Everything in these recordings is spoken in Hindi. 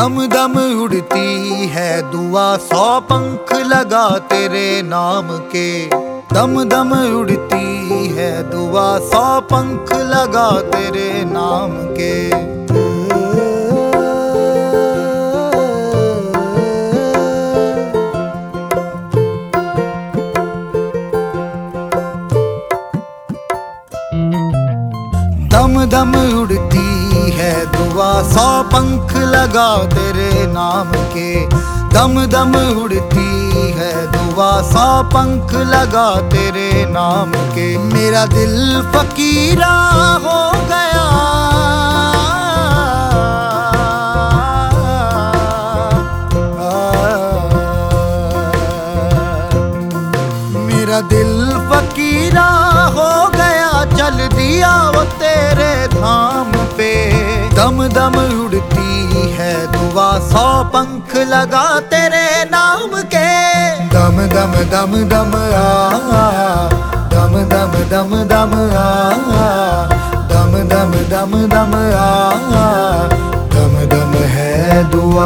दम दम उड़ती है दुआ, 100 पंख लगा तेरे नाम के। दम दम उड़ती है दुआ, 100 पंख लगा तेरे नाम के। दम दम उड़ती है दुआ, 100 पंख लगा तेरे नाम के। दम दम उड़ती है दुआ, 100 पंख लगा तेरे नाम के। मेरा दिल फकीरा हो गया, मेरा दिल फकीरा हो गया, चल दिया वो तेरे धाम पे। दम दम उड़ती है दुआ, 100 पंख लगा तेरे नाम के। दम दम दम दम दम दम दम दम दम दम दम दम दम दम है दुआ।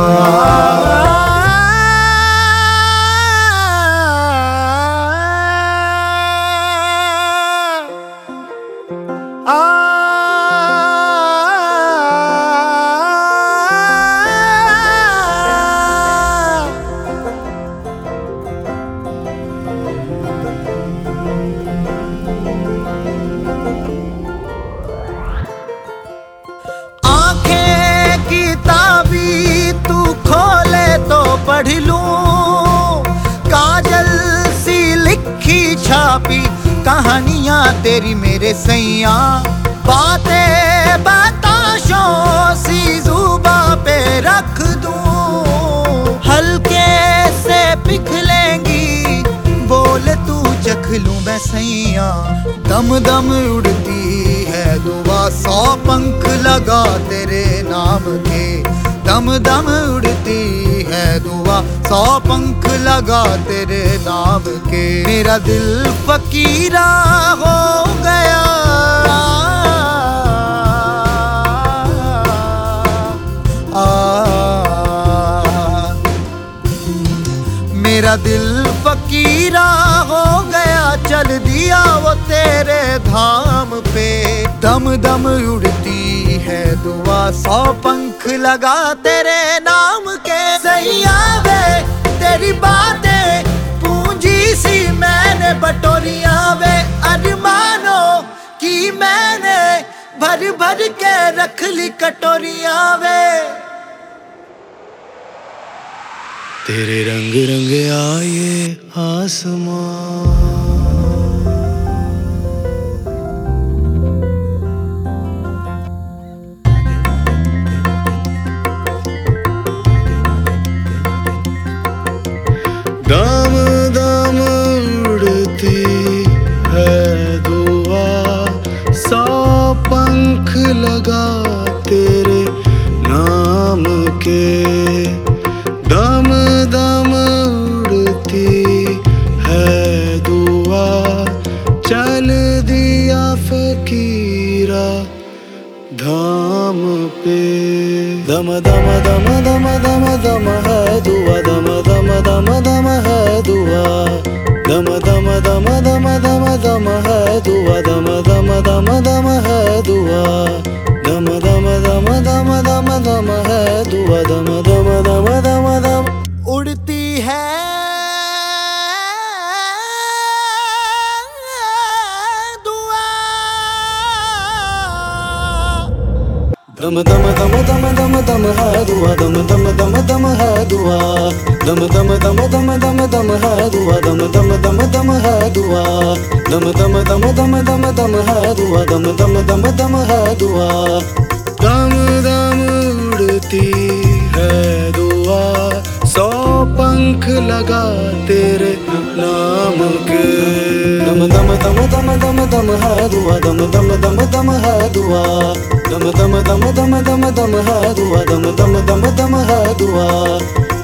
पढ़ लूं काजल सी लिखी छापी कहानियां तेरी मेरे सैया। बातें बताशों सी जुबा पे रख दूं, हल्के से पिघलेंगी बोल तू चख लूं मैं सैया। दम दम उड़ती है दुआ, 100 पंख लगा तेरे नाम के। दम दम उड़ती है दुआ, 100 पंख लगा तेरे नाम के। मेरा दिल फकीरा हो गया, मेरा दिल फकीरा हो गया, चल दिया वो तेरे धाम पे। दम दम उड़ती है दुआ, 100 पंख लगा तेरे नाम के। सैया वे तेरी बातें पूंजी सी मैंने बटोरिया वे, अरमानों की मैंने भर भर के रख ली कटोरिया वे। तेरे रंग रंग आए आसमां, दम दम उड़ती है दुआ, 100 पंख लगा तेरे नाम के। दम दम उड़ती है दुआ, चल दिया फकीरा धाम पे। दम दम दम दम दम दम है दुआ, दम दम दम दम है दुआ। दम दम दम दम दम दम है दुआ, दम दम दम दम है दुआ। दम दम दम दम दम दम है दुआ, दम दम दम दम दम उड़ती है दम दम दम दम दम दम है दुआ, दम दम दम दम है दुआ। दम दम दम दम दम दम है दुआ, दम दम दम दम है दुआ। दम दम दम दम दम दम है दुआ, दम दम दम दम है दुआ। दम दम उड़ती है दुआ, 100 पंख लगा तेरे नाम के। दम दम दम दम दम दम है दुआ, दम दम दम दम है दुआ। दम दम दम दम दम दम है दुआ, दम दम दम दम है दुआ।